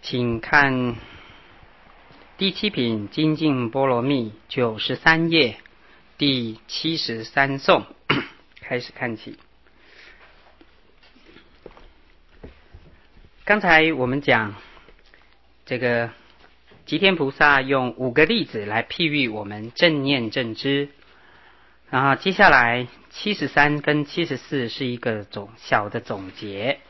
请看第七品精进波罗蜜93页第73颂开始看起。刚才我们讲这个吉天菩萨用5个例子来譬喻我们正念正知，然后接下来73跟74是一个小的总结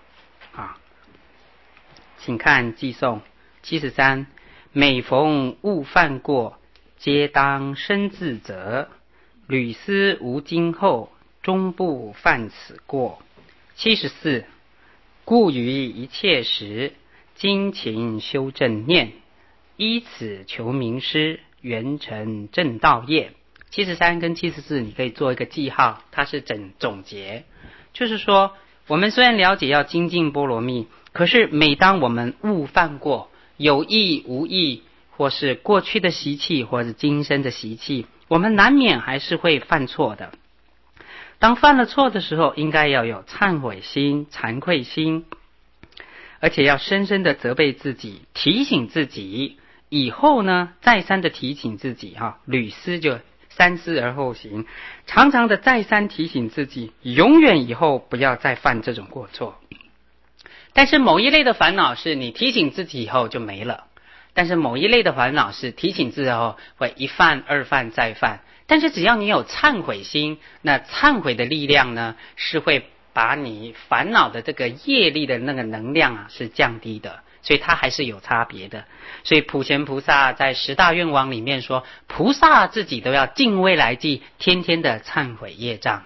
请看偈颂73，每逢误犯过，皆当深自责，屡思无今后，终不犯此过。74，故于一切时，精勤修正念，依此求名师，圆成正道业。73跟74你可以做一个记号，它是总结，就是说我们虽然了解要精进波罗蜜，可是每当我们误犯过，有意无意，或是过去的习气或是今生的习气，我们难免还是会犯错的。当犯了错的时候，应该要有忏悔心、惭愧心，而且要深深的责备自己，提醒自己，以后呢再三的提醒自己屡思就三思而后行，常常的再三提醒自己，永远以后不要再犯这种过错。但是某一类的烦恼是你提醒自己以后就没了，但是某一类的烦恼是提醒自己后会一犯二犯再犯。但是只要你有忏悔心，那忏悔的力量呢，是会把你烦恼的这个业力的那个能量是降低的，所以它还是有差别的。所以普贤菩萨在10大愿王里面说，菩萨自己都要尽未来际，天天的忏悔业障。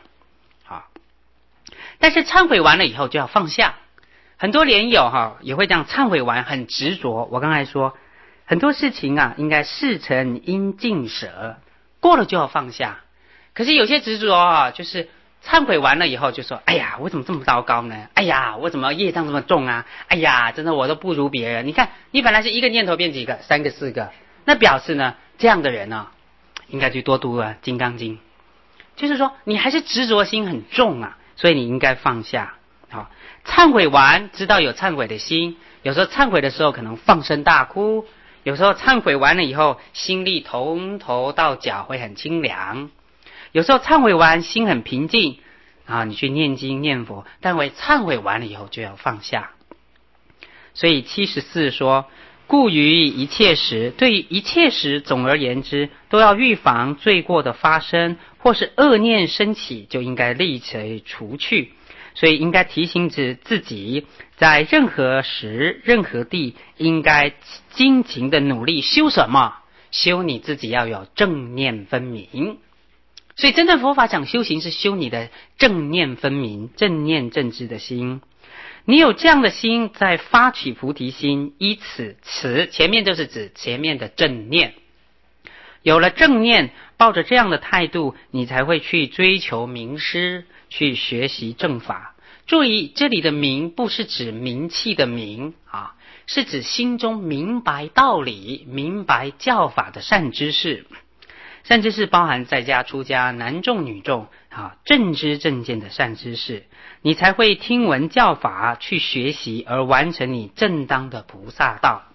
但是忏悔完了以后就要放下。很多莲友也会这样忏悔完很执着。我刚才说很多事情应该事成应尽舍，过了就要放下。可是有些执着就是忏悔完了以后就说，哎呀我怎么这么糟糕呢，哎呀我怎么业障这么重啊，哎呀真的我都不如别人。你看你本来是一个念头变几个，3个4个，那表示呢这样的人应该去多读金刚经。就是说你还是执着心很重所以你应该放下。忏悔完知道有忏悔的心，有时候忏悔的时候可能放声大哭，有时候忏悔完了以后心力从头到脚会很清凉，有时候忏悔完心很平静你去念经念佛，但忏悔完了以后就要放下。所以74说，故于一切时，对于一切时总而言之都要预防罪过的发生，或是恶念升起就应该立即除去。所以应该提醒自己，在任何时任何地应该精勤的努力修什么？修你自己要有正念分明。所以真正佛法讲修行是修你的正念分明、正念正知的心。你有这样的心，在发起菩提心，依此前面就是指前面的正念。有了正念，抱着这样的态度，你才会去追求名师，去学习正法。注意这里的名不是指名气的名是指心中明白道理、明白教法的善知识。善知识包含在家出家男众女众正知正见的善知识，你才会听闻教法，去学习而完成你正当的菩萨道。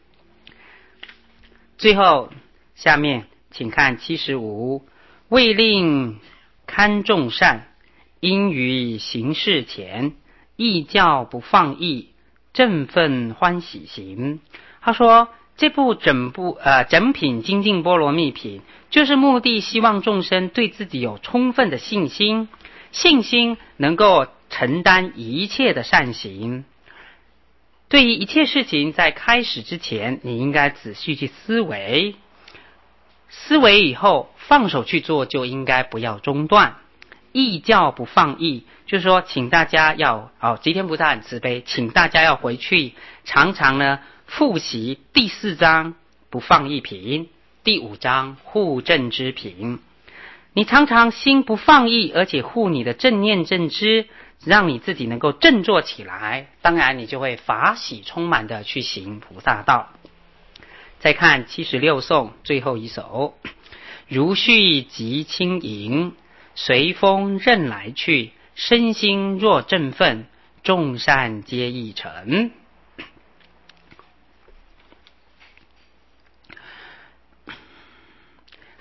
最后下面请看75，为令堪众善，因于行事前，意教不放逸，振奋欢喜行。他说这部整品精进波罗蜜品，就是目的希望众生对自己有充分的信心，信心能够承担一切的善行。对于一切事情在开始之前，你应该仔细去思维，思维以后放手去做，就应该不要中断。意教不放逸，就是说请大家要吉天菩萨很慈悲，请大家要回去常常呢复习第4章不放逸品，第5章护正知品。你常常心不放逸，而且护你的正念正知，让你自己能够振作起来，当然你就会法喜充满的去行菩萨道。再看76颂最后一首，如絮即轻盈，随风任来去，身心若振奋，众善皆易成。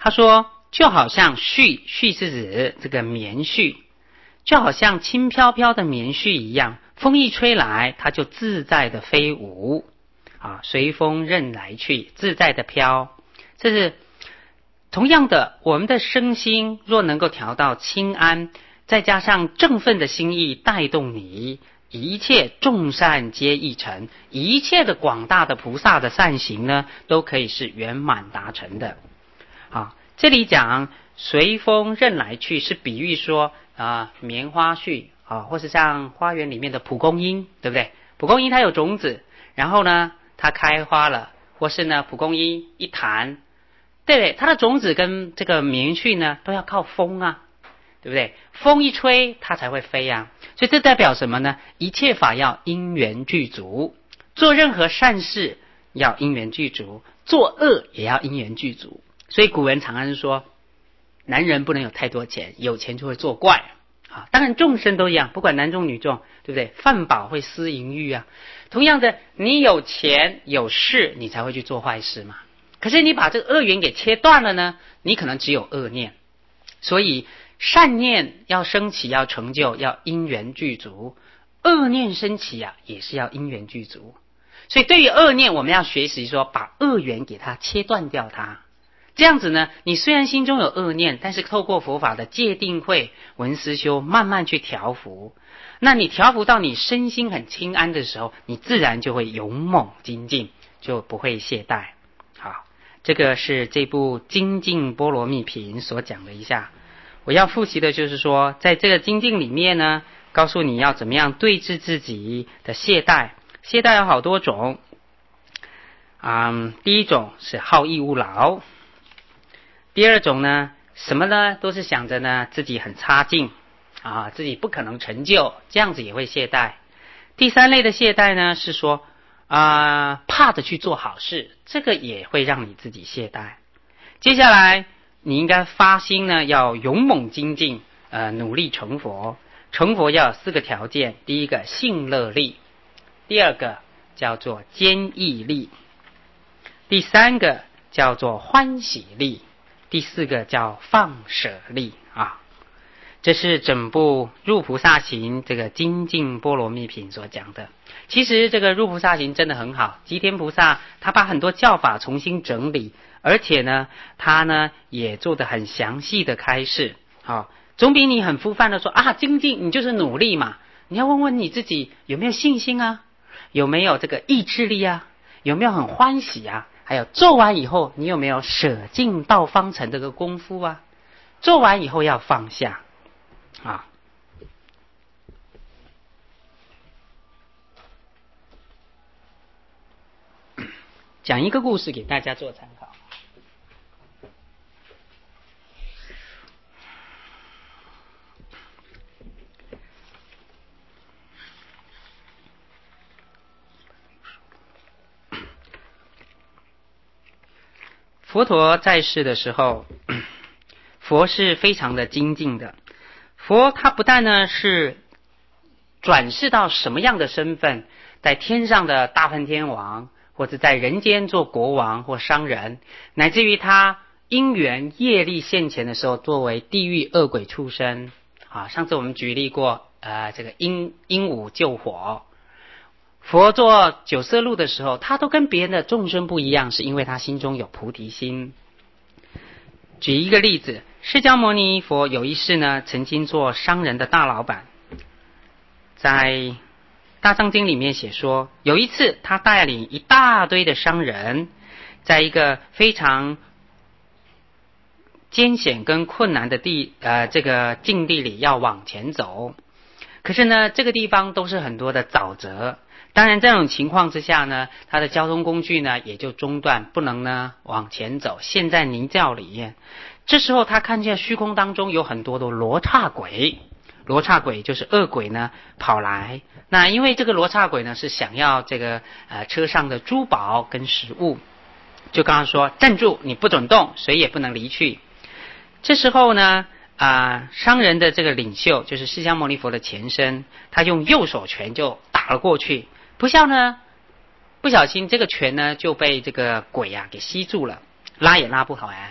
他说就好像絮，絮是指这个棉絮，就好像轻飘飘的棉絮一样，风一吹来，它就自在的飞舞啊，随风任来去，自在的飘。这是同样的，我们的身心若能够调到清安，再加上振奋的心意带动你，一切众善皆易成，一切的广大的菩萨的善行呢，都可以是圆满达成的。好，这里讲随风任来去，是比喻说棉花絮啊，或是像花园里面的蒲公英，对不对？蒲公英它有种子，然后呢它开花了，或是呢蒲公英一弹，对不对？它的种子跟这个棉絮呢都要靠风啊，对不对？风一吹它才会飞啊。所以这代表什么呢？一切法要因缘具足，做任何善事要因缘具足，做恶也要因缘具足。所以古人常常说，男人不能有太多钱，有钱就会作怪啊。当然众生都一样，不管男众女众，对不对？饭饱会思淫欲啊。同样的，你有钱有势，你才会去做坏事嘛。可是你把这个恶缘给切断了呢，你可能只有恶念。所以善念要升起，要成就，要因缘具足；恶念升起啊，也是要因缘具足。所以对于恶念，我们要学习说，把恶缘给它切断掉它。这样子呢，你虽然心中有恶念，但是透过佛法的戒定慧闻思修，慢慢去调伏。那你调伏到你身心很清安的时候，你自然就会勇猛精进，就不会懈怠。好，这个是这部精进波罗蜜品所讲的一下。我要复习的就是说，在这个精进里面呢，告诉你要怎么样对治自己的懈怠。懈怠有好多种第一种是好逸恶劳，第二种呢，什么呢都是想着呢自己很差劲自己不可能成就，这样子也会懈怠。第三类的懈怠呢是说怕着去做好事，这个也会让你自己懈怠。接下来你应该发心呢，要勇猛精进，努力成佛。成佛要有4个条件：第一个信乐力，第二个叫做坚毅力，第三个叫做欢喜力，第4个叫放舍力啊。这是整部入菩萨行这个精进波罗蜜品所讲的。其实这个入菩萨行真的很好，吉田菩萨他把很多教法重新整理，而且呢他呢也做得很详细的开示。总比你很浮泛的说精进你就是努力嘛。你要问问你自己有没有信心啊，有没有这个意志力啊，有没有很欢喜啊，还有做完以后你有没有舍尽道方成这个功夫啊。做完以后要放下讲一个故事给大家做参考。佛陀在世的时候，佛是非常的精进的。佛他不但呢是转世到什么样的身份，在天上的大梵天王，或者在人间做国王或商人，乃至于他因缘业力现前的时候，作为地狱恶鬼畜生上次我们举例过这个鹦鹉救火。佛做九色鹿的时候，他都跟别人的众生不一样，是因为他心中有菩提心。举一个例子，释迦牟尼佛有一世呢，曾经做商人的大老板。在大藏经里面写说，有一次他带领一大堆的商人，在一个非常艰险跟困难的这个境地里要往前走。可是呢，这个地方都是很多的沼泽。当然这种情况之下呢，他的交通工具呢也就中断，不能呢往前走，陷在泥沼里面。这时候他看见虚空当中有很多的罗刹鬼，罗刹鬼就是恶鬼呢跑来。那因为这个罗刹鬼呢是想要这个车上的珠宝跟食物，就刚刚说站住，你不准动，谁也不能离去。这时候呢商人的这个领袖就是释迦牟尼佛的前身，他用右手拳就打了过去。不小心这个拳呢就被这个鬼给吸住了，拉也拉不好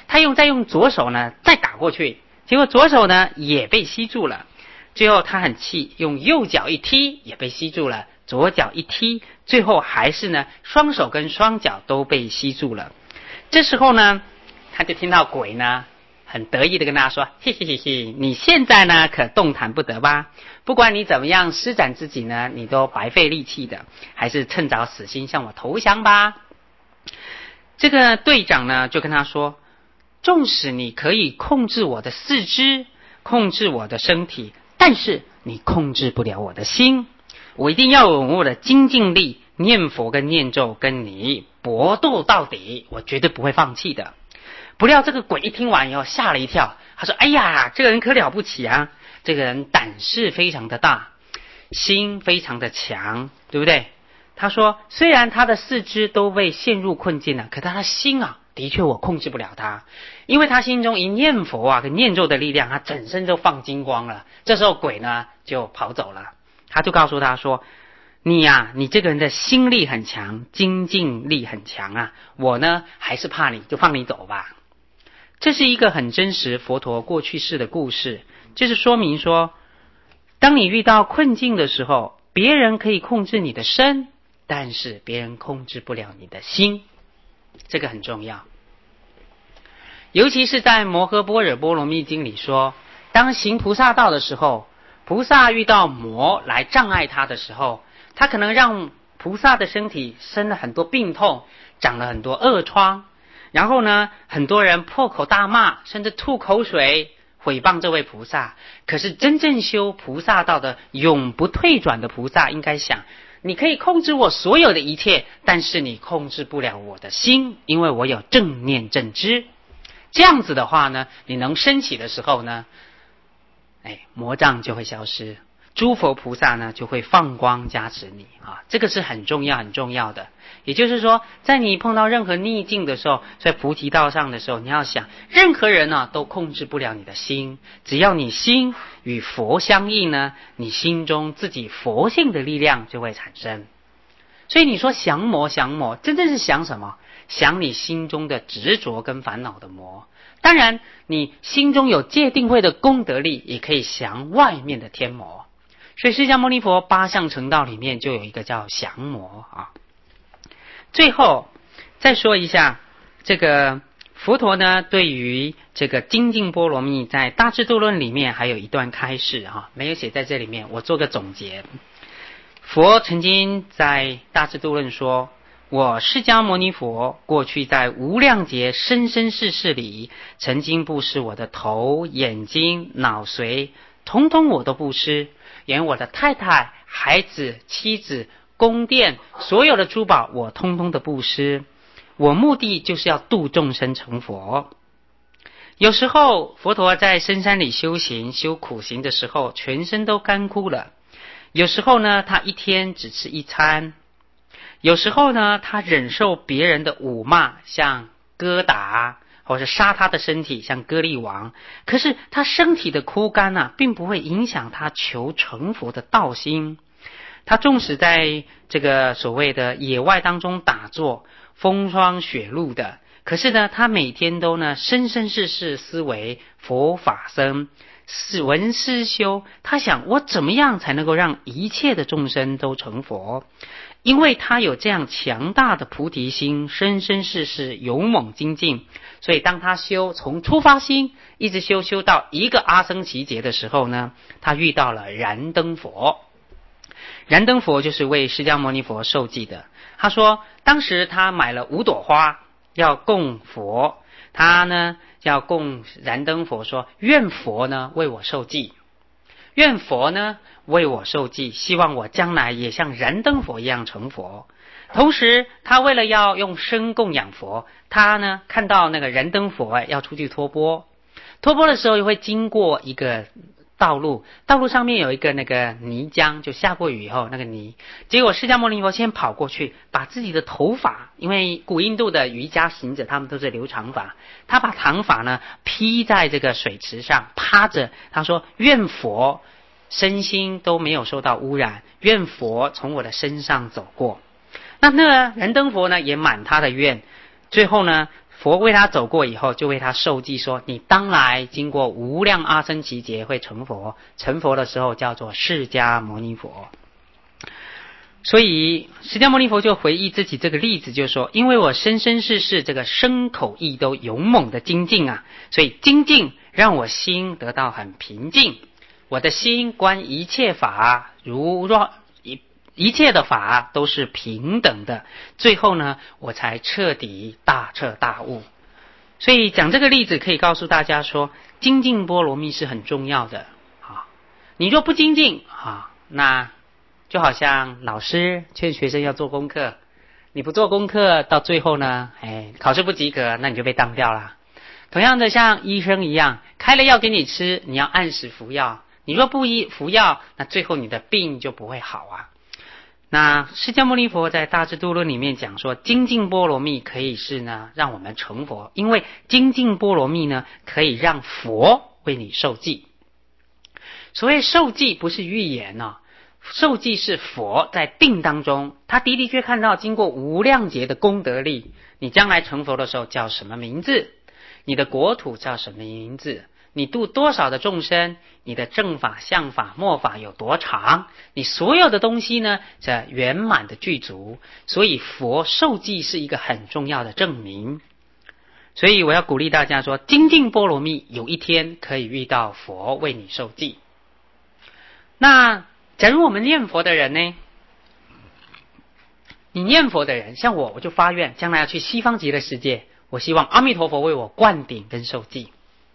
他再用左手呢再打过去，结果左手呢也被吸住了。最后他很气，用右脚一踢也被吸住了，左脚一踢，最后还是呢双手跟双脚都被吸住了。这时候呢，他就听到鬼呢很得意的跟他说：嘿嘿嘿嘿，你现在呢可动弹不得吧？不管你怎么样施展自己呢，你都白费力气的，还是趁早死心向我投降吧。这个队长呢就跟他说：纵使你可以控制我的四肢，控制我的身体，但是你控制不了我的心。我一定要用我的精进力念佛跟念咒跟你搏斗到底，我绝对不会放弃的。不料这个鬼一听完以后吓了一跳，他说：哎呀，这个人可了不起啊，这个人胆识非常的大，心非常的强，对不对？他说虽然他的四肢都被陷入困境了，可他的心啊的确我控制不了他，因为他心中一念佛啊跟念咒的力量，他整身都放金光了。这时候鬼呢就跑走了，他就告诉他说：你啊，你这个人的心力很强，精进力很强啊，我呢还是怕你，就放你走吧。这是一个很真实佛陀过去世的故事，就是说明说，当你遇到困境的时候，别人可以控制你的身，但是别人控制不了你的心，这个很重要。尤其是在摩诃般若波罗蜜经里说，当行菩萨道的时候，菩萨遇到魔来障碍他的时候，他可能让菩萨的身体生了很多病痛，长了很多恶疮，然后呢很多人破口大骂，甚至吐口水毁谤这位菩萨。可是真正修菩萨道的永不退转的菩萨应该想，你可以控制我所有的一切，但是你控制不了我的心，因为我有正念正知。这样子的话呢，你能升起的时候呢，魔障就会消失，诸佛菩萨呢就会放光加持你啊，这个是很重要很重要的。也就是说，在你碰到任何逆境的时候，在菩提道上的时候，你要想，任何人呢都控制不了你的心，只要你心与佛相应呢，你心中自己佛性的力量就会产生。所以你说降魔，真正是降什么？降你心中的执着跟烦恼的魔。当然你心中有戒定慧的功德力，也可以降外面的天魔。所以释迦牟尼佛八相成道里面就有一个叫降魔啊。最后再说一下，这个佛陀呢对于这个精进波罗蜜在大智度论里面还有一段开示啊，没有写在这里面，我做个总结。佛曾经在大智度论说，我释迦牟尼佛过去在无量劫生生世世里，曾经布施我的头、眼睛、脑髓，统统我都布施，连我的太太、孩子、妻子、宫殿，所有的珠宝我通通的布施。我目的就是要度众生成佛。有时候佛陀在深山里修行修苦行的时候，全身都干枯了。有时候呢他一天只吃一餐，有时候呢他忍受别人的侮骂，像疙打或者杀他的身体，像歌利王。可是他身体的枯干啊，并不会影响他求成佛的道心。他纵使在这个所谓的野外当中打坐，风霜雪露的，可是呢他每天都呢生生世世思维佛法僧，闻思修，他想我怎么样才能够让一切的众生都成佛。因为他有这样强大的菩提心，生生世世勇猛精进，所以当他修从出发心一直修到一个阿僧祇劫的时候呢，他遇到了燃灯佛。燃灯佛就是为释迦牟尼佛受记的。他说当时他买了5朵花要供佛，他呢要供燃灯佛说，愿佛呢为我受记，愿佛呢为我受记，希望我将来也像燃灯佛一样成佛。同时他为了要用身供养佛，他呢看到那个燃灯佛要出去托钵的时候，又会经过一个道路上面有一个那个泥浆，就下过雨以后那个泥，结果释迦牟尼佛先跑过去，把自己的头发，因为古印度的瑜伽行者他们都是留长发，他把长发呢披在这个水池上趴着，他说愿佛身心都没有受到污染，愿佛从我的身上走过。那燃灯佛呢也满他的愿，最后呢佛为他走过以后，就为他受记说，你当来经过无量阿僧祇劫会成佛，成佛的时候叫做释迦牟尼佛。所以释迦牟尼佛就回忆自己这个例子，就说因为我生生世世这个身口意都勇猛的精进啊，所以精进让我心得到很平静，我的心观一切法如若一切的法都是平等的，最后呢我才彻底大彻大悟。所以讲这个例子可以告诉大家说，精进波罗蜜是很重要的啊。你若不精进啊，那就好像老师劝学生要做功课，你不做功课，到最后呢，考试不及格，那你就被当掉了。同样的，像医生一样，开了药给你吃，你要按时服药。你若不服药，那最后你的病就不会好啊。那释迦牟尼佛在大智度论里面讲说，精进波罗蜜可以是呢让我们成佛，因为精进波罗蜜呢可以让佛为你受记。所谓受记不是预言哦，受记是佛在定当中，他的确看到经过无量劫的功德力，你将来成佛的时候叫什么名字，你的国土叫什么名字，你度多少的众生，你的正法相法末法有多长，你所有的东西呢这圆满的具足。所以佛受记是一个很重要的证明。所以我要鼓励大家说，精进波罗蜜有一天可以遇到佛为你受记。那假如我们念佛的人呢，你念佛的人像我就发愿将来要去西方极乐世界，我希望阿弥陀佛为我灌顶跟受记。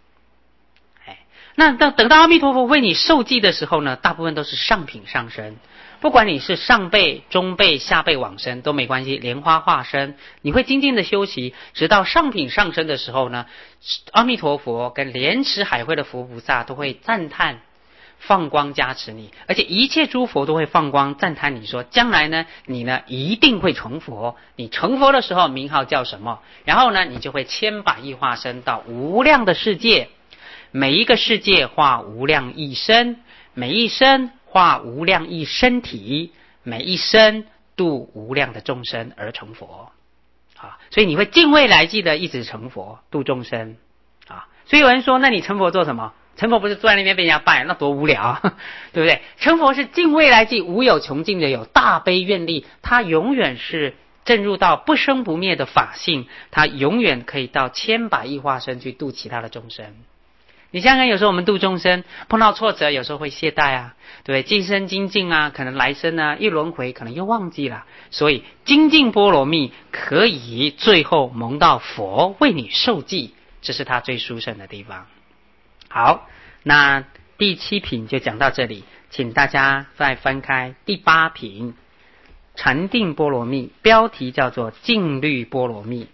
那等到阿弥陀佛为你受记的时候呢，大部分都是上品上身，不管你是上辈中辈下辈往生都没关系，莲花化身你会精进的修习，直到上品上身的时候呢，阿弥陀佛跟莲池海会的佛菩萨都会赞叹放光加持你，而且一切诸佛都会放光赞叹你说，将来呢你呢一定会成佛，你成佛的时候名号叫什么，然后呢你就会千百亿化身到无量的世界，每一个世界化无量亿身，每一身化无量亿身体，每一身度无量的众生而成佛啊！所以你会尽未来际的一直成佛度众生啊！所以有人说，那你成佛做什么？成佛不是坐在那边被人家拜，那多无聊，对不对？成佛是尽未来际无有穷尽的有大悲愿力，他永远是证入到不生不灭的法性，他永远可以到千百亿化身去度其他的众生。你想想，有时候我们度众生碰到挫折，有时候会懈怠啊，对不对？今生精进啊，可能来生啊一轮回可能又忘记了。所以精进波罗蜜可以最后蒙到佛为你受记，这是他最殊胜的地方。好，那第7品就讲到这里，请大家再翻开第8品禅定波罗蜜，标题叫做静虑波罗蜜。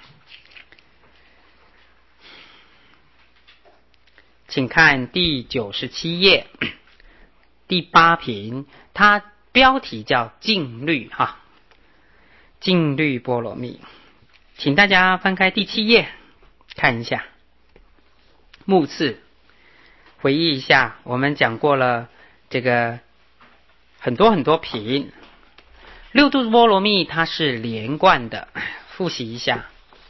请看第97页，第8品，它标题叫静虑哈，静虑波罗蜜。请大家翻开第7页看一下，目次回忆一下，我们讲过了这个很多品，六度波罗蜜它是连贯的，复习一下。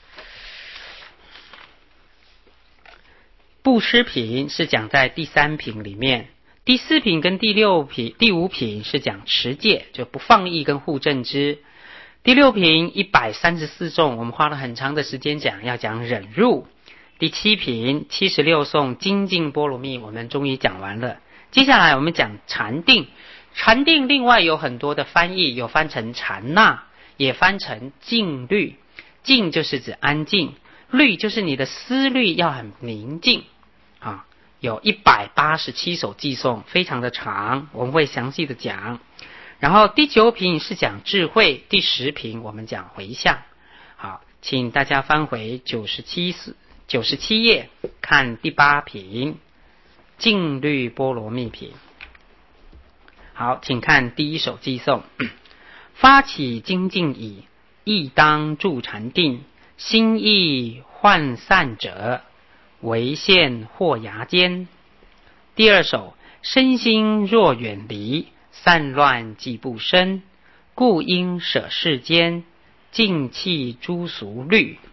布施品是讲在第3品里面，第4品跟第5品是讲持戒，就不放逸跟护正知。第6品134颂，我们花了很长的时间讲，要讲忍辱。第7品76颂精进波罗蜜，我们终于讲完了。接下来我们讲禅定，禅定另外有很多的翻译，有翻成禅那，也翻成静虑。静就是指安静，虑就是你的思虑要很宁静啊。有187首偈颂，非常的长，我们会详细的讲。然后第9品是讲智慧，第10品我们讲回向。好，请大家翻回97页，看第8品静虑波罗蜜品。好，请看第1首偈颂：发起精进已，亦当住禅定，心意涣散者，唯现或牙间。第2首：身心若远离，散乱即不生，故应舍世间，尽弃诸俗虑。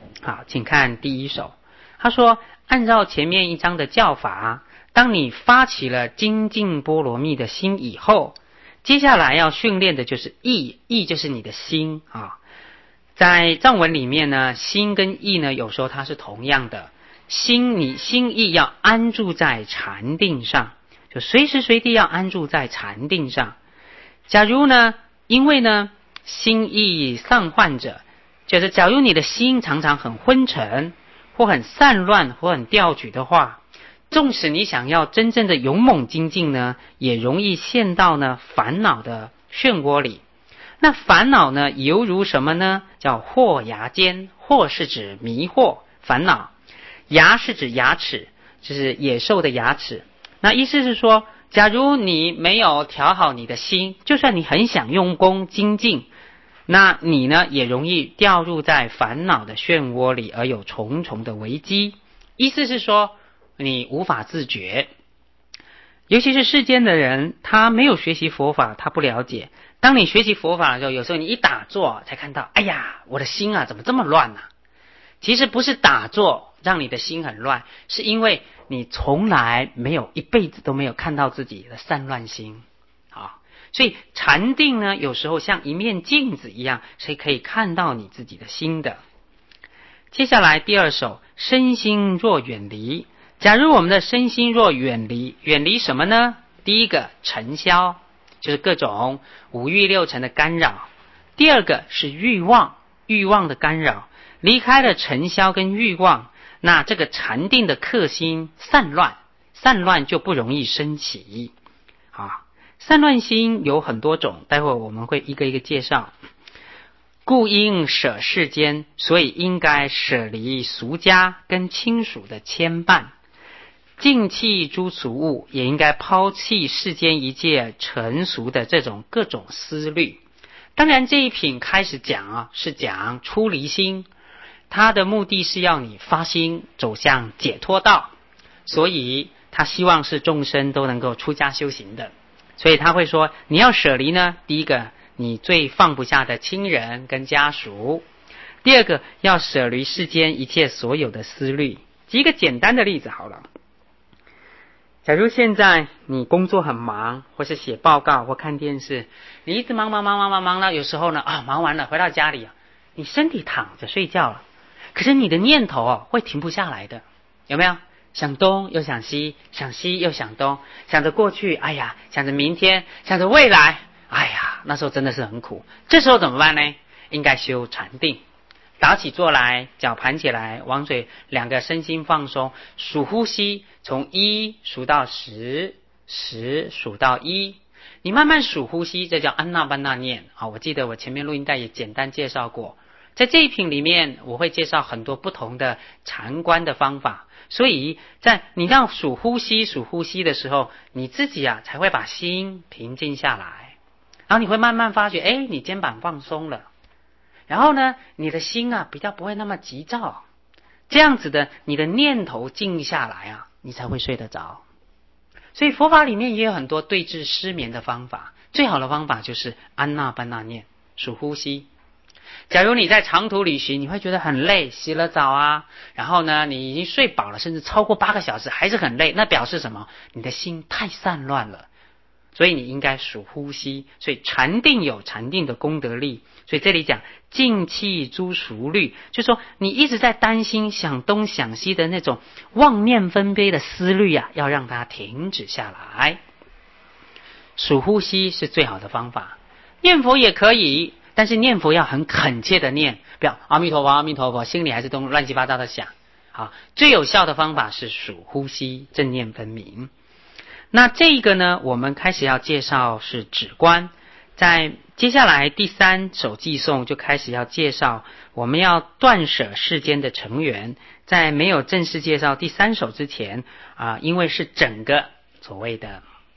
好，请看第一首。他说，按照前面一章的教法，当你发起了精进波罗蜜的心以后，接下来要训练的就是意，意就是你的心啊。在藏文里面呢，心跟意呢，有时候它是同样的。心，你心意要安住在禅定上，就随时随地要安住在禅定上。假如呢，因为呢心意散涣者，就是假如你的心常常很昏沉，或很散乱，或很掉举的话，纵使你想要真正的勇猛精进呢，也容易陷到呢烦恼的漩涡里。那烦恼呢，犹如什么呢？叫惑牙间，惑是指迷惑烦恼，牙是指牙齿，就是野兽的牙齿。那意思是说，假如你没有调好你的心，就算你很想用功精进，那你呢也容易掉入在烦恼的漩涡里，而有重重的危机。意思是说，你无法自觉。尤其是世间的人，他没有学习佛法，他不了解。当你学习佛法的时候，有时候你一打坐才看到，哎呀，我的心啊怎么这么乱啊？其实不是打坐让你的心很乱，是因为你从来没有一辈子都没有看到自己的散乱心。好，所以禅定呢，有时候像一面镜子一样，是可以看到你自己的心的。接下来第二首，身心若远离。假如我们的身心若远离，远离什么呢？第一个尘嚣，就是各种五欲六尘的干扰。第二个是欲望，欲望的干扰。离开了尘嚣跟欲望，那这个禅定的克心散乱，散乱就不容易升起。啊，散乱心有很多种，待会我们会一个一个介绍。故应舍世间，所以应该舍离俗家跟亲属的牵绊，净弃诸俗物，也应该抛弃世间一切尘俗的这种各种思虑。当然这一品开始讲啊，是讲出离心，它的目的是要你发心走向解脱道，所以他希望是众生都能够出家修行的。所以他会说，你要舍离呢，第一个你最放不下的亲人跟家属，第二个要舍离世间一切所有的思虑。举一个简单的例子好了，假如现在你工作很忙，或是写报告或看电视，你一直忙了，有时候呢忙完了回到家里你身体躺着睡觉了，可是你的念头会停不下来的，有没有？想东又想西，想西又想东，想着过去，哎呀，想着明天，想着未来，哎呀，那时候真的是很苦。这时候怎么办呢？应该修禅定，打起坐来，脚盘起来，往嘴两个身心放松，数呼吸，从1数到10，10数到1，你慢慢数呼吸，这叫安那班那念。我记得我前面录音带也简单介绍过，在这一品里面我会介绍很多不同的禅观的方法，所以在你让数呼吸的时候，你自己才会把心平静下来，然后你会慢慢发觉，你肩膀放松了，然后呢你的心比较不会那么急躁，这样子的你的念头静下来你才会睡得着。所以佛法里面也有很多对治失眠的方法，最好的方法就是安那班那念，数呼吸。假如你在长途旅行，你会觉得很累，洗了澡然后呢你已经睡饱了，甚至超过8个小时还是很累，那表示什么？你的心太散乱了，所以你应该数呼吸。所以禅定有禅定的功德力，所以这里讲净弃诸俗虑，就是说你一直在担心想东想西的那种妄念分别的思虑要让它停止下来。数呼吸是最好的方法，念佛也可以，但是念佛要很恳切的念，不要阿弥陀佛阿弥陀佛，心里还是都乱七八糟的想。好，最有效的方法是数呼吸，正念分明。那这个呢，我们开始要介绍是止观，在接下来第3首偈颂就开始要介绍我们要断舍世间的成缘。在没有正式介绍第3首之前因为是整个所谓的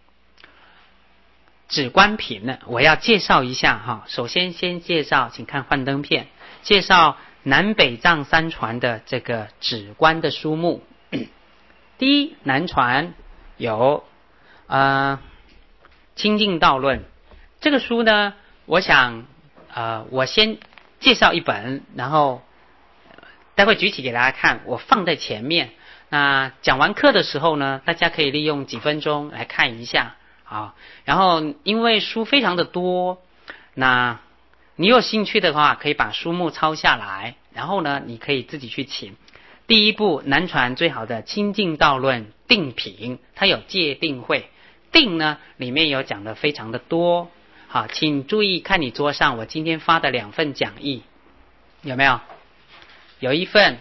止观品呢，我要介绍一下首先先介绍，请看幻灯片，介绍南北藏3传的这个止观的书目。第一，南传有清净道论，这个书呢，我想我先介绍一本，然后待会举起给大家看，我放在前面。那讲完课的时候呢，大家可以利用几分钟来看一下啊。然后因为书非常的多，那你有兴趣的话，可以把书目抄下来，然后呢，你可以自己去请。第一部南传最好的清净道论定品，它有戒定慧，定呢里面有讲的非常的多。好，请注意看你桌上我今天发的2份讲义，有没有？有一份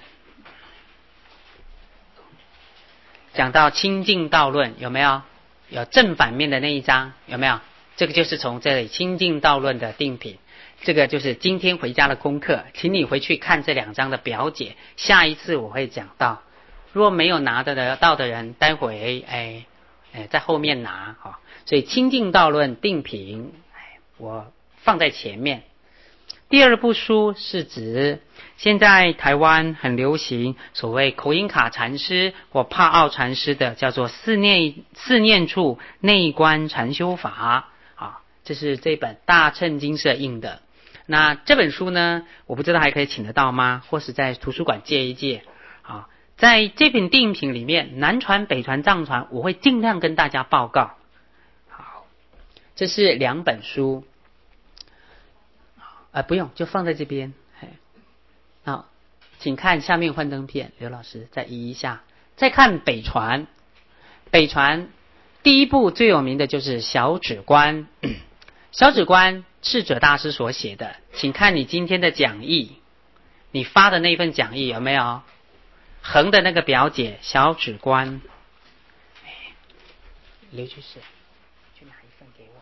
讲到清净道论，有没有？有正反面的那一章，有没有？这个就是从这里清净道论的定品，这个就是今天回家的功课，请你回去看这2章的表解，下一次我会讲到。若没有拿得到的人，待会在后面拿哈。所以清净道论定品，我放在前面。第二部书是指现在台湾很流行所谓口音卡禅师或帕奥禅师的，叫做四念处内观禅修法啊，这是这本大乘经社印的。那这本书呢，我不知道还可以请得到吗？或是在图书馆借一借啊。在这本定品里面，南传、北传、藏传，我会尽量跟大家报告。好，这是2本书。不用，就放在这边。好，请看下面幻灯片，刘老师再移一下。再看北传，北传第一部最有名的就是小止观，小止观智者大师所写的，请看你今天的讲义，你发的那份讲义有没有横的那个表解小止观？刘居士，去拿一份给我。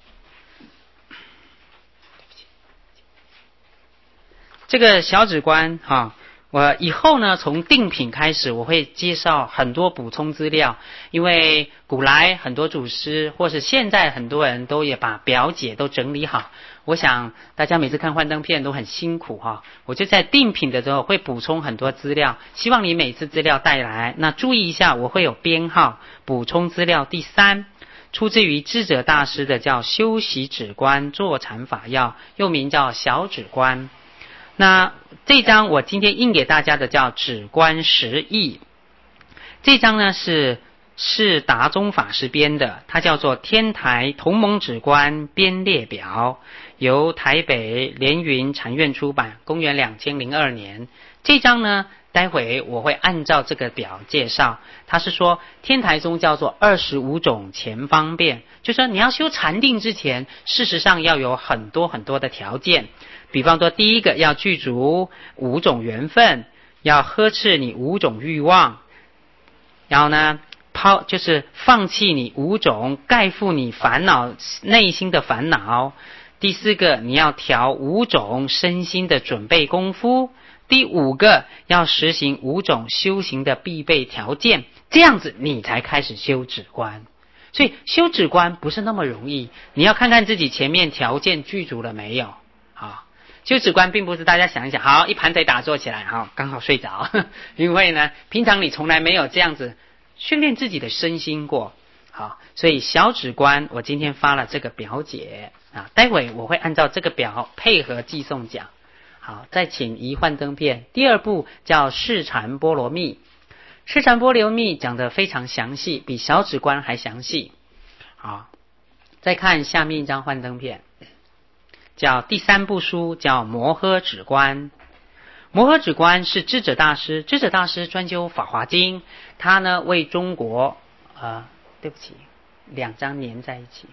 这个小止观我以后呢从定品开始，我会介绍很多补充资料，因为古来很多祖师或是现在很多人都也把表解都整理好。我想大家每次看幻灯片都很辛苦我就在定品的时候会补充很多资料，希望你每次资料带来，那注意一下我会有编号补充资料。第3，出自于智者大师的叫修习止观坐禅法要，又名叫小止观。那这章我今天印给大家的叫止观实义，这章呢是达宗法师编的，它叫做天台同盟止观编列表，由台北莲云禅院出版，公元2002年。这章呢待会我会按照这个表介绍，它是说天台宗叫做25种前方便，就是说你要修禅定之前，事实上要有很多很多的条件。比方说第一个要具足5种缘分，要呵斥你5种欲望，然后呢就是放弃你5种盖覆你烦恼内心的烦恼。第4个你要调5种身心的准备功夫。第5个要实行5种修行的必备条件，这样子你才开始修止观。所以修止观不是那么容易，你要看看自己前面条件具足了没有。修止观并不是大家想一想，好一盘腿打坐起来刚好睡着，因为呢平常你从来没有这样子训练自己的身心过。好，所以小止观我今天发了这个表解待会我会按照这个表配合寄送讲。好，再请移幻灯片。第2部叫释禅波罗蜜，释禅波罗蜜讲得非常详细，比小止观还详细。好，再看下面一张幻灯片，叫第3部书叫摩诃止观。摩诃止观是智者大师，智者大师专修法华经，他呢为中国对不起，2张粘在一起。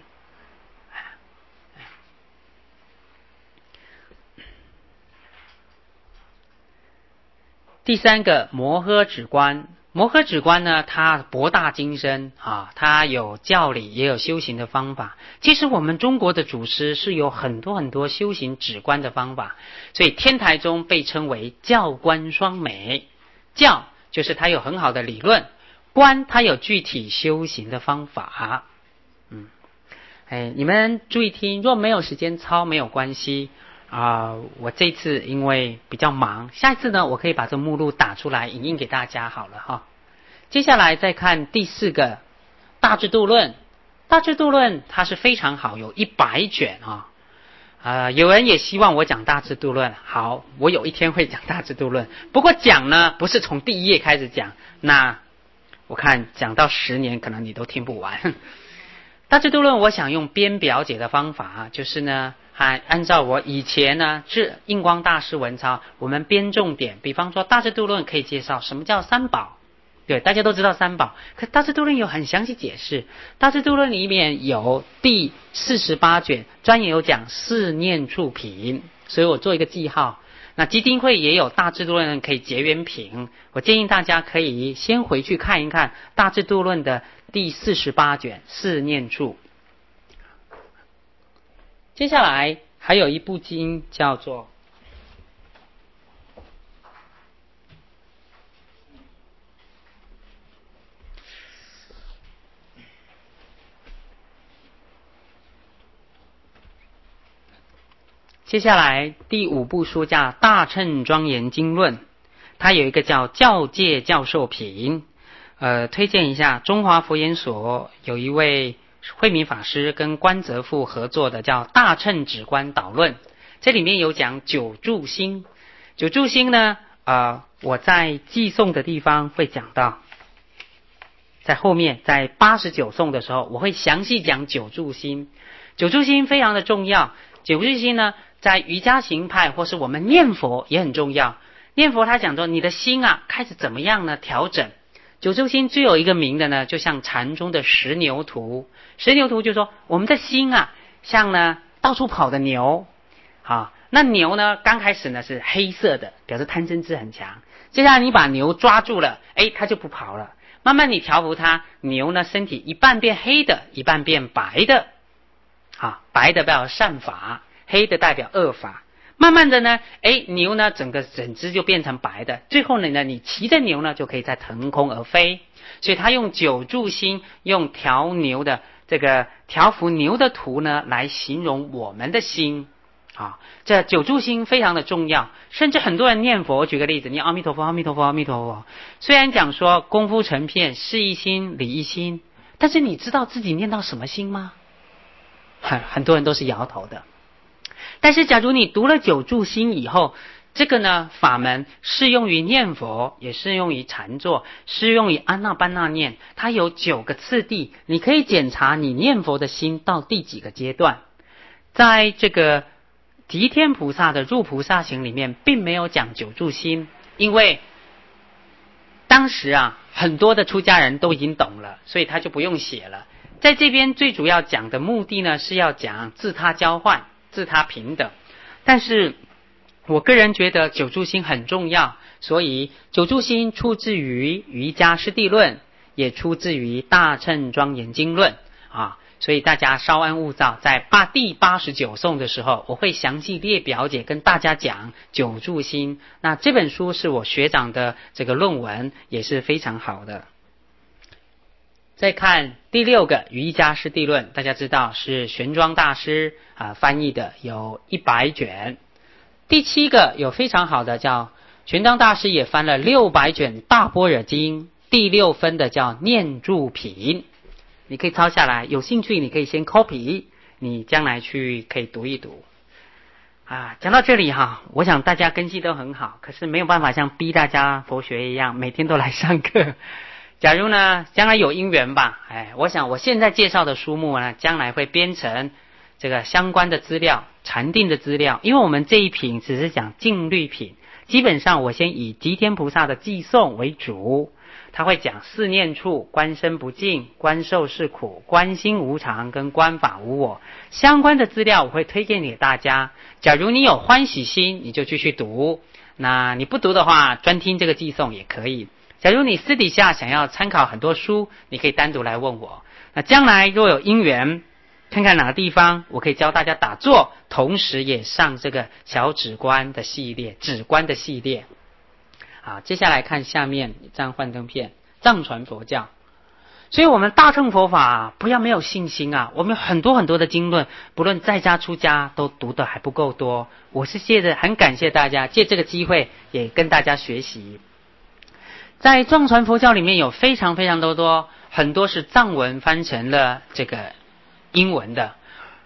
第3个摩诃止观，摩诃止观呢，它博大精深它有教理也有修行的方法。其实我们中国的祖师是有很多很多修行止观的方法，所以天台宗被称为教观双美。教就是它有很好的理论，观它有具体修行的方法。你们注意听，若没有时间抄没有关系我这次因为比较忙，下一次呢我可以把这目录打出来影印给大家好了接下来再看第4个大智度论。大智度论它是非常好，有100卷有人也希望我讲大智度论，好，我有一天会讲大智度论，不过讲呢不是从第一页开始讲，那我看讲到10年可能你都听不完。大智度论我想用编表解的方法，就是呢按照我以前呢印光大师文钞我们编重点，比方说大智度论可以介绍什么叫三宝，对，大家都知道三宝，可大智度论有很详细解释。大智度论里面有第48卷专有讲四念处品，所以我做一个记号。那基金会也有大智度论可以结缘品，我建议大家可以先回去看一看大智度论的第48卷四念处。接下来还有一部经叫做接下来第5部书叫《大乘庄严经论》，它有一个叫教界教授品，推荐一下中华佛研所有一位慧明法师跟关泽富合作的叫《大乘止观导论》，这里面有讲九住心。九住心呢，我在寄诵的地方会讲到，在后面在89颂的时候，我会详细讲九住心。九住心非常的重要，九住心呢，在瑜伽行派或是我们念佛也很重要。念佛他讲说你的心开始怎么样呢调整。九住心最有一个名的呢，就像禅宗的十牛图。十牛图就是说我们的心像呢到处跑的牛，那牛呢刚开始呢是黑色的，表示贪嗔痴很强。接下来你把牛抓住了，它就不跑了。慢慢你调伏它，牛呢身体一半变黑的，一半变白的。白的代表善法，黑的代表恶法。慢慢的呢，牛呢整只就变成白的，最后呢你骑着牛呢就可以在腾空而飞。所以他用九住心，用调伏牛的图呢来形容我们的心。这九住心非常的重要，甚至很多人念佛，举个例子，你阿弥陀佛阿弥陀佛阿弥陀佛，虽然讲说功夫成片，事一心理一心，但是你知道自己念到什么心吗？很多人都是摇头的。但是假如你读了九住心以后，这个呢法门适用于念佛，也适用于禅坐，适用于安那般那念，它有9个次第，你可以检查你念佛的心到第几个阶段。在这个吉天菩萨的入菩萨行里面并没有讲九住心，因为当时很多的出家人都已经懂了，所以他就不用写了。在这边最主要讲的目的呢，是要讲自他交换，自他平等。但是我个人觉得九住心很重要，所以九住心出自于瑜伽师地论，也出自于大乘庄严经论所以大家稍安勿躁，在第89颂的时候，我会详细列表解跟大家讲九住心。那这本书是我学长的这个论文，也是非常好的。再看第6个瑜伽师地论，大家知道是玄奘大师翻译的，有100卷。第7个有非常好的，叫玄奘大师也翻了600卷大般若经，第6分的叫念住品，你可以抄下来，有兴趣你可以先 copy， 你将来去可以读一读。讲到这里我想大家根基都很好，可是没有办法像逼大家佛学一样每天都来上课。假如呢将来有因缘吧，我想我现在介绍的书目呢，将来会编成这个相关的资料，禅定的资料。因为我们这一品只是讲静虑品，基本上我先以吉天菩萨的寄诵为主，他会讲四念处、观身不净、观受是苦、观心无常跟观法无我，相关的资料我会推荐给大家。假如你有欢喜心，你就继续读，那你不读的话，专听这个寄诵也可以。假如你私底下想要参考很多书，你可以单独来问我。那将来若有因缘，看看哪个地方我可以教大家打坐，同时也上这个小止观的系列，止观的系列。接下来看下面一张幻灯片，藏传佛教。所以我们大乘佛法不要没有信心我们很多很多的经论，不论在家出家都读得还不够多。我是很感谢大家，借这个机会也跟大家学习。在藏传佛教里面有非常非常多很多是藏文翻成了这个英文的。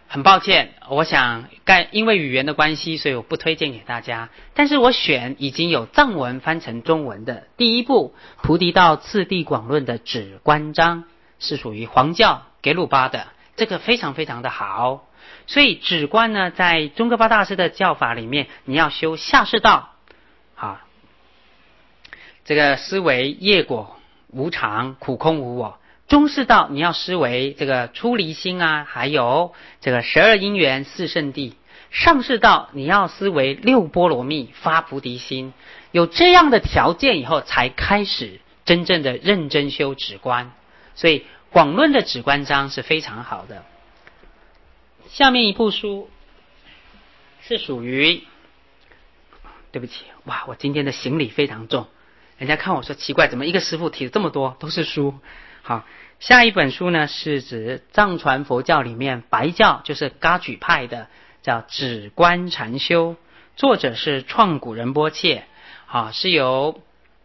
很抱歉，我想因为语言的关系，所以我不推荐给大家。但是我选已经有藏文翻成中文的第一部《菩提道次第广论》的止观章，是属于黄教给鲁巴的，这个非常非常的好。所以止观呢，在宗喀巴大师的教法里面，你要修下士道，好，这个思维业果无常、苦空无我。中士道你要思维这个出离心啊，还有这个12因缘四圣谛。上士道你要思维6波罗蜜发菩提心，有这样的条件以后，才开始真正的认真修止观。所以广论的止观章是非常好的。下面一部书是属于，对不起，哇，我今天的行李非常重，人家看我说奇怪，怎么一个师父提了这么多都是书。好，下一本书呢是指藏传佛教里面白教，就是噶举派的，叫止观禅修，作者是创古仁波切，是由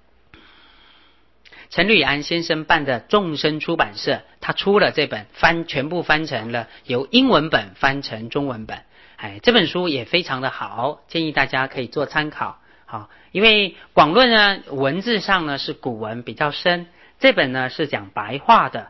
陈履安先生办的众生出版社，他出了这本全部翻成了，由英文本翻成中文本。这本书也非常的好，建议大家可以做参考。好，因为广论呢文字上呢是古文比较深，这本呢是讲白话的。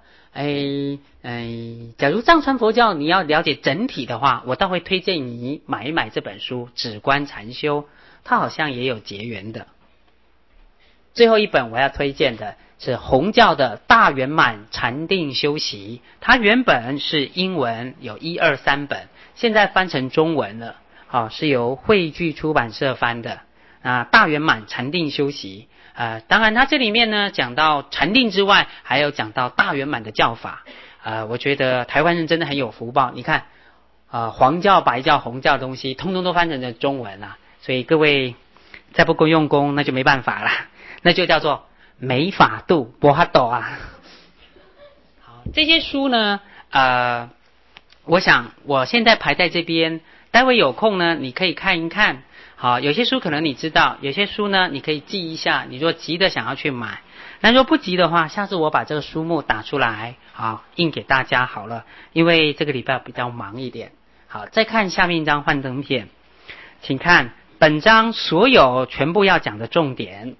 假如藏传佛教你要了解整体的话，我倒会推荐你买一买这本书《止观禅修》，它好像也有结缘的。最后一本我要推荐的是弘教的大圆满禅定修习，它原本是英文，有1、2、3本，现在翻成中文了，是由汇聚出版社翻的。大圆满禅定修习，当然它这里面呢讲到禅定之外，还有讲到大圆满的教法。我觉得台湾人真的很有福报，你看黄教、白教、红教的东西通通都翻成了中文了，所以各位再不够用功，那就没办法了，那就叫做没法度，不法度啊。好，这些书呢我想我现在排在这边，待会有空呢你可以看一看。好，有些书可能你知道，有些书呢你可以记一下，你若急的想要去买，那若不急的话，下次我把这个书目打出来，好印给大家好了，因为这个礼拜比较忙一点。好，再看下面一张幻灯片，请看本章所有全部要讲的重点，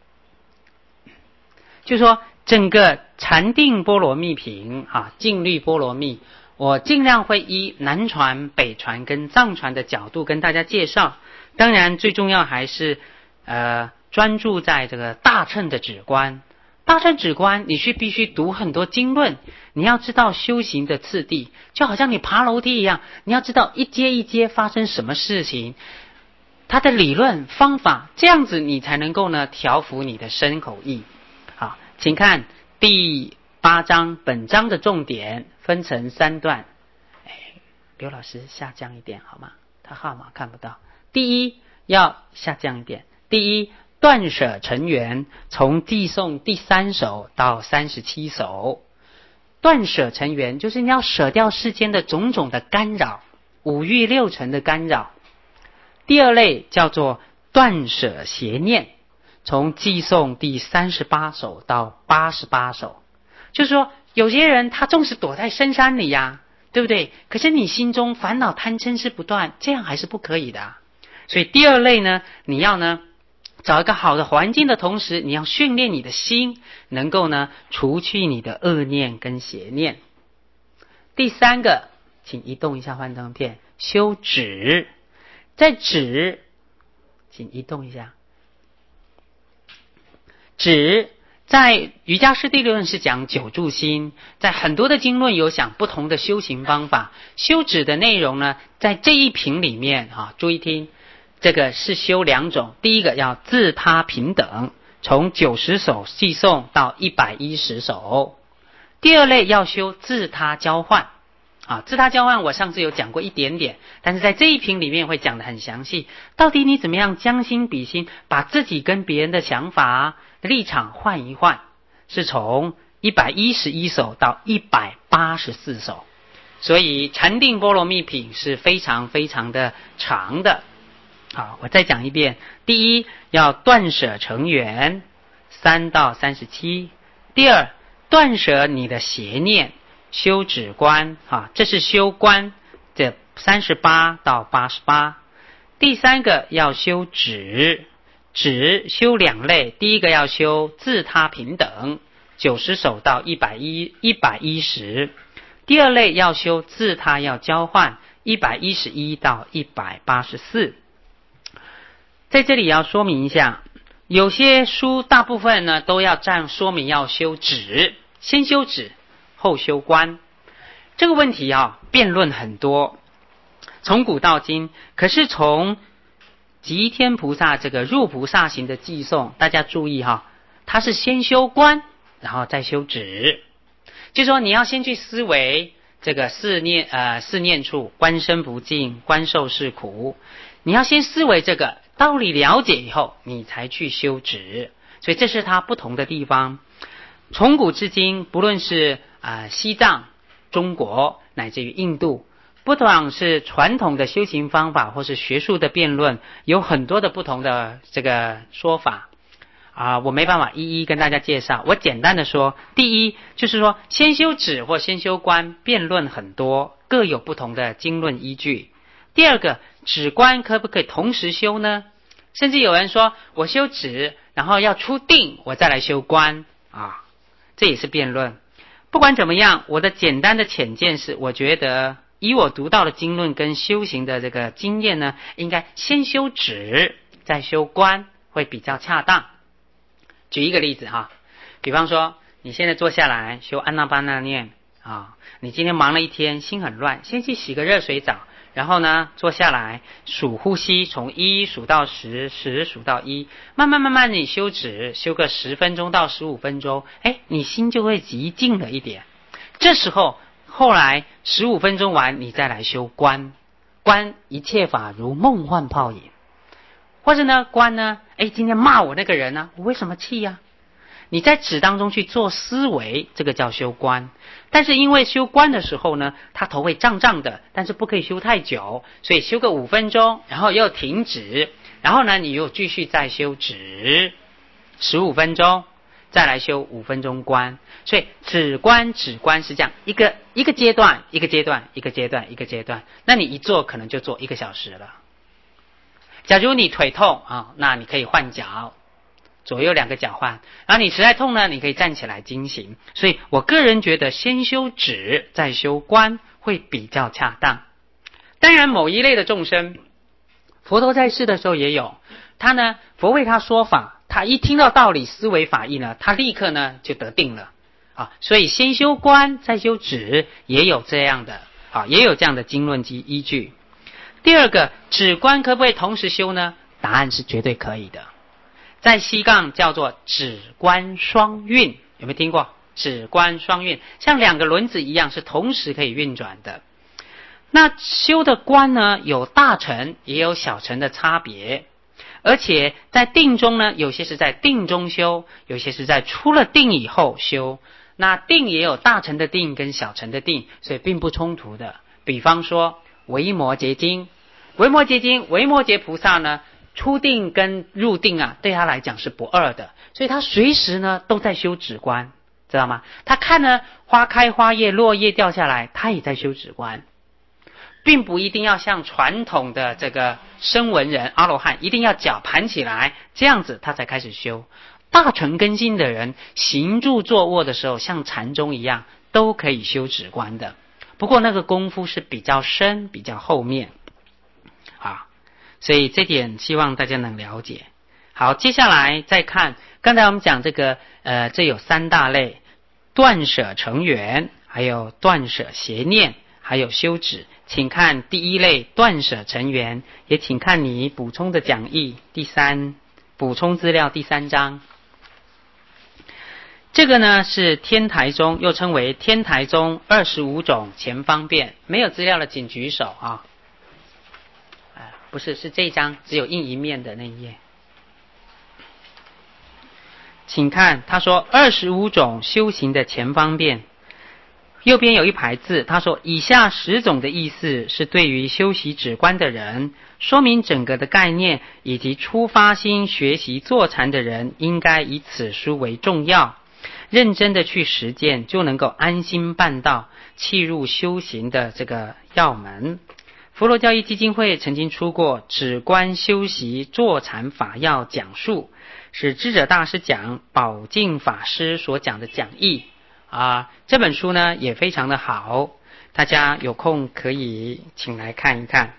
就是说整个禅定波罗蜜品静虑波罗蜜，我尽量会依南传、北传跟藏传的角度跟大家介绍。当然最重要还是专注在这个大乘的止观。大乘止观你必须读很多经论，你要知道修行的次第，就好像你爬楼梯一样，你要知道一阶一阶发生什么事情，它的理论方法，这样子你才能够呢调伏你的身口意。好，请看第8章，本章的重点分成3段。刘老师下降一点好吗？他号码看不到。第一，要下降一点。第一，断舍成缘，从偈颂第3首到37首。断舍成缘就是你要舍掉世间的种种的干扰，5欲6尘的干扰。第二类叫做断舍邪念，从偈颂第38首到88首。就是说有些人他纵使躲在深山里呀，对不对？可是你心中烦恼贪嗔痴不断，这样还是不可以的。所以第二类呢，你要呢找一个好的环境的同时，你要训练你的心，能够呢除去你的恶念跟邪念。第3个，请移动一下幻灯片，修止。在止，请移动一下。止在瑜伽师地论是讲9住心，在很多的经论有讲不同的修行方法。修止的内容呢，在这一品里面注意听，这个是修2种。第一个要自他平等，从90首偈颂到110首。第二类要修自他交换。自他交换我上次有讲过一点点，但是在这一品里面会讲得很详细，到底你怎么样将心比心，把自己跟别人的想法立场换一换，是从111首到184首。所以禅定波罗蜜品是非常非常的长的。好，我再讲一遍。第一，要断舍成缘，3到37。第二，断舍你的邪念，修止观这是修观的 38到88。第三个要修止，止修两类，第一个要修自他平等，90首到110，第二类要修自他要交换，111到184。在这里要说明一下，有些书大部分呢都要说明要修止，先修止后修观。这个问题辩论很多，从古到今。可是从吉天菩萨这个入菩萨行的寄送，大家注意他是先修观然后再修止，就是说你要先去思维这个四念处，观身不净，观受是苦，你要先思维这个道理了解以后，你才去修止。所以这是它不同的地方。从古至今，不论是西藏、中国乃至于印度，不管是传统的修行方法或是学术的辩论，有很多的不同的这个说法我没办法一一跟大家介绍。我简单的说，第一就是说先修止或先修观，辩论很多，各有不同的经论依据。第二个，止观可不可以同时修呢？甚至有人说我修止然后要出定我再来修观这也是辩论。不管怎么样，我的简单的浅见是，我觉得以我读到的经论跟修行的这个经验呢，应该先修止再修观会比较恰当。举一个例子比方说你现在坐下来修安那巴那念你今天忙了一天，心很乱，先去洗个热水澡，然后呢坐下来数呼吸，从1数到10， 10数到1，慢慢你修止，修个10分钟到15分钟，你心就会极静了一点。这时候后来15分钟完，你再来修观，观一切法如梦幻泡影。或者呢观呢，今天骂我那个人呢，我为什么气呀？你在止当中去做思维，这个叫修观。但是因为修观的时候呢，他头会胀胀的，但是不可以修太久，所以修个5分钟，然后又停止，然后呢你又继续再修止15分钟，再来修5分钟观。所以止观是这样一个阶段一个阶段一个阶段一个阶段，那你一做可能就做1个小时了。假如你腿痛那你可以换脚，左右2个脚换，然后你实在痛呢，你可以站起来经行。所以我个人觉得先修止再修观会比较恰当。当然某一类的众生，佛陀在世的时候也有，他呢佛为他说法，他一听到道理思维法义呢，他立刻呢就得定了所以先修观再修止也有这样的也有这样的经论及依据。第二个，止观可不可以同时修呢？答案是绝对可以的。在西藏叫做止观双运，有没有听过？止观双运像2个轮子一样，是同时可以运转的。那修的观呢，有大乘也有小乘的差别，而且在定中呢，有些是在定中修，有些是在出了定以后修。那定也有大乘的定跟小乘的定，所以并不冲突的。比方说维摩诘经，维摩诘菩萨呢，出定跟入定对他来讲是不二的，所以他随时呢都在修止观，知道吗？他看呢花开花叶落叶掉下来，他也在修止观，并不一定要像传统的这个声闻人阿罗汉一定要脚盘起来，这样子他才开始修。大乘根性的人行住坐卧的时候，像禅宗一样都可以修止观的，不过那个功夫是比较深比较后面所以这点希望大家能了解。好，接下来再看，刚才我们讲这个这有3大类，断舍成缘，还有断舍邪念，还有修止。请看第一类断舍成缘，也请看你补充的讲义补充资料第3章。这个呢是天台宗，又称为天台宗25种前方便。没有资料的请举手不是，是这一章只有印一面的那一页。请看他说25种修行的前方便，右边有一排字，他说以下10种的意思是对于修习止观的人，说明整个的概念，以及出发心学习坐禅的人应该以此书为重要，认真的去实践，就能够安心办道，契入修行的这个要门。 佛罗教义基金会曾经出过《止观修习坐禅法要讲述》，是智者大师讲，宝镜法师所讲的讲义这本书呢也非常的好，大家有空可以请来看一看。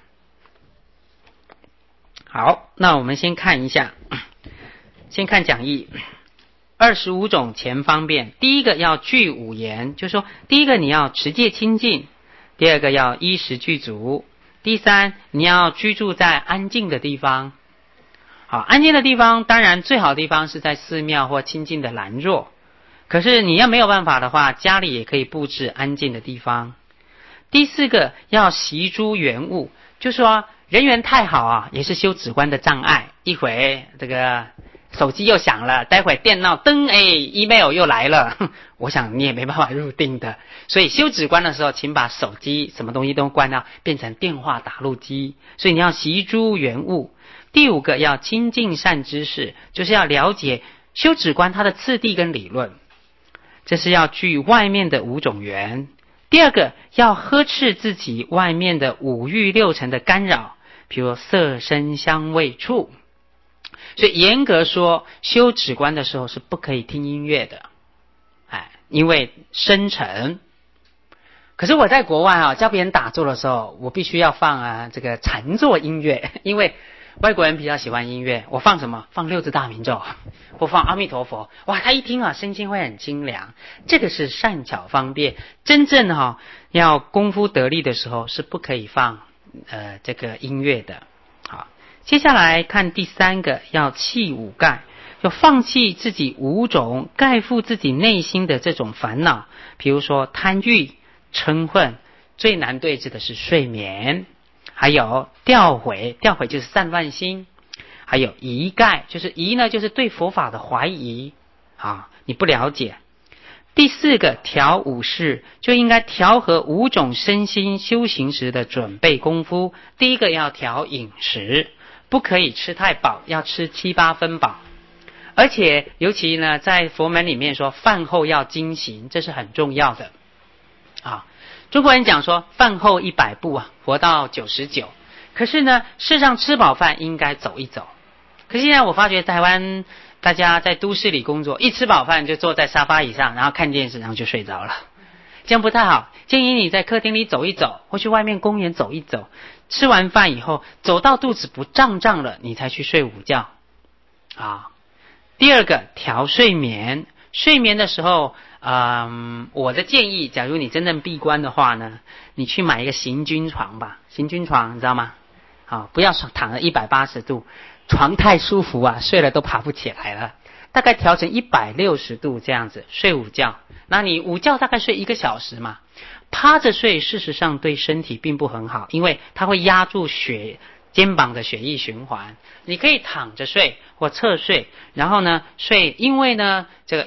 好，那我们先看一下，先看讲义。25种前方便，第一个要具五言，就是说第一个你要持戒清净，第二个要衣食具足，第三你要居住在安静的地方。好，安静的地方当然最好的地方是在寺庙或清净的兰若，可是你要没有办法的话，家里也可以布置安静的地方。第四个要习诸缘物，就是说人缘太好也是修止观的障碍，一会这个手机又响了，待会电脑灯email 又来了，我想你也没办法入定的。所以修止观的时候，请把手机什么东西都关掉，变成电话打录机。所以你要习诸缘物。第五个要亲近善知识，就是要了解修止观它的次第跟理论，这是要具外面的5种缘。第二个要呵斥自己外面的5欲6尘的干扰，比如色声香味触。所以严格说，修止观的时候是不可以听音乐的，因为深沉。可是我在国外教别人打坐的时候，我必须要放这个禅坐音乐，因为外国人比较喜欢音乐。我放什么？放六字大明咒，或放阿弥陀佛。哇，他一听身心会很清凉。这个是善巧方便。真正要功夫得力的时候是不可以放这个音乐的。好，接下来看第三个，要弃五盖，要放弃自己5种盖覆自己内心的这种烦恼，比如说贪欲、嗔恨，最难对治的是睡眠，还有掉悔，掉悔就是散乱心，还有疑盖，就是疑呢就是对佛法的怀疑你不了解。第四个调五事，就应该调和5种身心修行时的准备功夫。第一个要调饮食，不可以吃太饱，要吃7、8分饱。而且尤其呢在佛门里面说饭后要精行，这是很重要的中国人讲说饭后100步活到99，可是呢事实上吃饱饭应该走一走。可是现在我发觉台湾大家在都市里工作，一吃饱饭就坐在沙发椅上，然后看电视，然后就睡着了，这样不太好。建议你在客厅里走一走，或去外面公园走一走，吃完饭以后走到肚子不胀胀了，你才去睡午觉第二个调睡眠，睡眠的时候我的建议，假如你真正闭关的话呢，你去买一个行军床吧。行军床你知道吗？不要躺了180度，床太舒服睡了都爬不起来了。大概调成160度这样子睡午觉。那你午觉大概睡1个小时嘛，趴着睡事实上对身体并不很好，因为它会压住肩膀的血液循环。你可以躺着睡或侧睡，然后呢睡，因为呢这个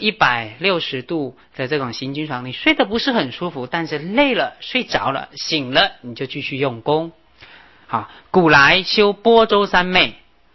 160度的这种行军床你睡得不是很舒服，但是累了睡着了醒了你就继续用功。古来修般舟三昧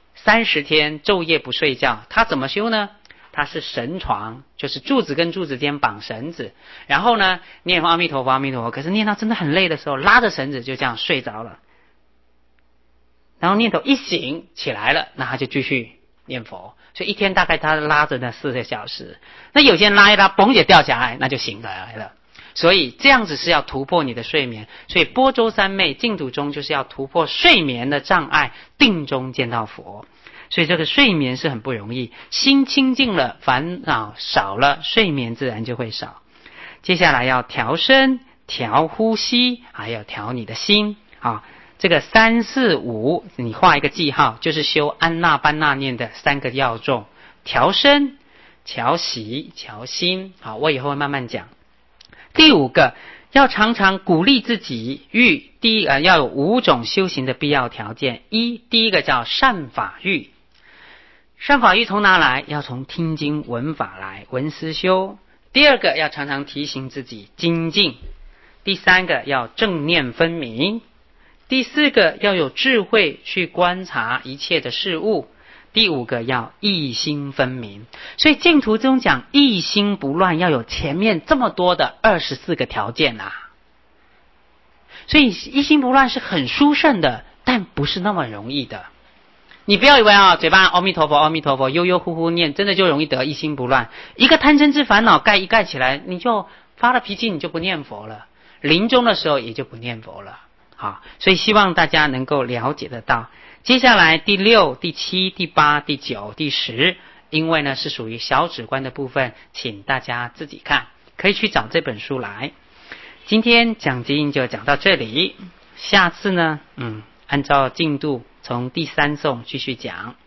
30天昼夜不睡觉，他怎么修呢？他是绳床，就是柱子跟柱子间绑绳子，然后呢念阿弥陀佛阿弥陀佛，可是念到真的很累的时候拉着绳子就这样睡着了，然后念头一醒起来了，那他就继续念佛。所以一天大概他拉着那4个小时，那有些人拉一拉嘣就掉下来，那就醒来了。所以这样子是要突破你的睡眠。所以般舟三昧净土中就是要突破睡眠的障碍，定中见到佛。所以这个睡眠是很不容易，心清净了，烦恼少了，睡眠自然就会少。接下来要调身、调呼吸，还要调你的心这个3、4、5你画一个记号，就是修安那般那念的3个要众：调身、调息、调心。我以后会慢慢讲。第5个要常常鼓励自己第一要有5种修行的必要条件。第一个叫善法欲。善法欲从哪来？要从听经闻法来，闻思修。第二个要常常提醒自己精进。第3个要正念分明。第4个要有智慧去观察一切的事物。第5个要一心分明。所以净土中讲一心不乱，要有前面这么多的24个条件所以一心不乱是很殊胜的，但不是那么容易的。你不要以为嘴巴阿弥陀佛阿弥陀佛悠悠呼呼念，真的就容易得一心不乱。一个贪嗔痴烦恼盖起来，你就发了脾气，你就不念佛了，临终的时候也就不念佛了。好，所以希望大家能够了解得到。接下来第6、第7、第8、第9、第10，因为呢是属于小止观的部分，请大家自己看，可以去找这本书来。今天讲经就讲到这里，下次呢按照进度从第3颂继续讲。